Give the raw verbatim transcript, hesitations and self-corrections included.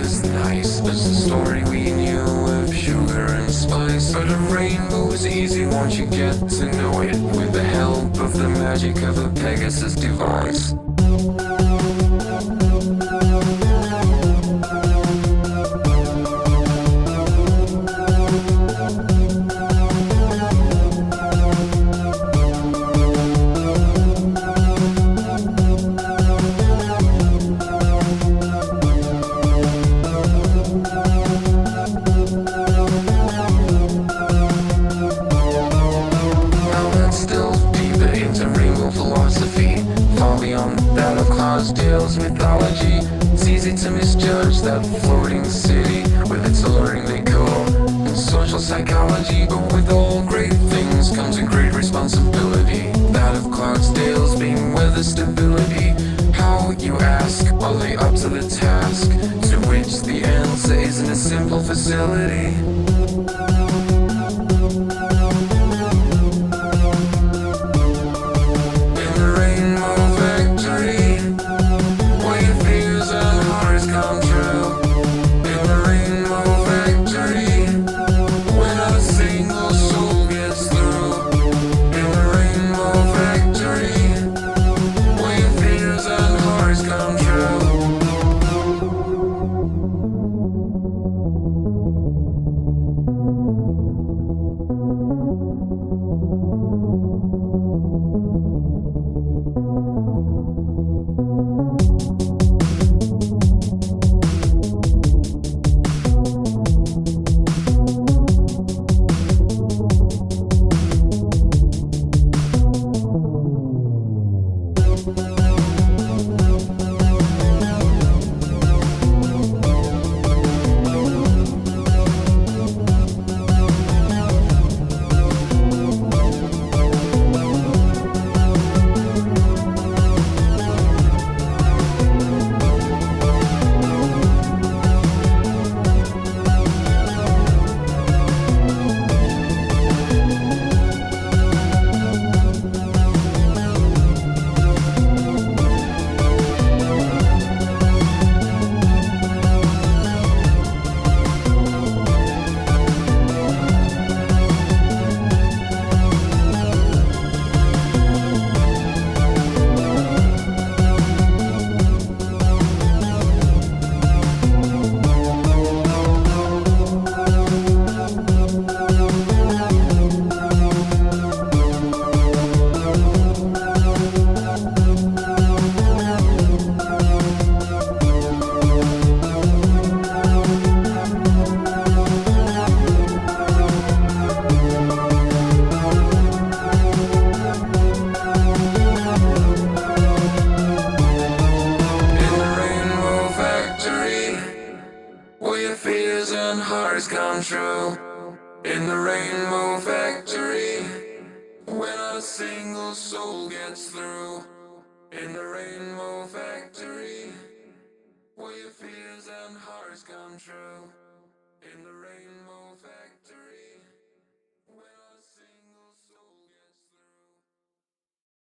as nice as the story we knew of sugar and spice. But a rainbow is easy once you get to know it, with the help of the magic of a Pegasus device. Far beyond that of Clydesdale's mythology, it's easy to misjudge that floating city with its alluring decor and social psychology. But with all great things comes a great responsibility, that of Clydesdale's being weather stability. How, you ask, are they up to the task? To which the answer isn't a simple facility. Fears and hearts come true in the Rainbow Factory, where not a single soul gets through. In the Rainbow Factory, where your fears and hearts come true.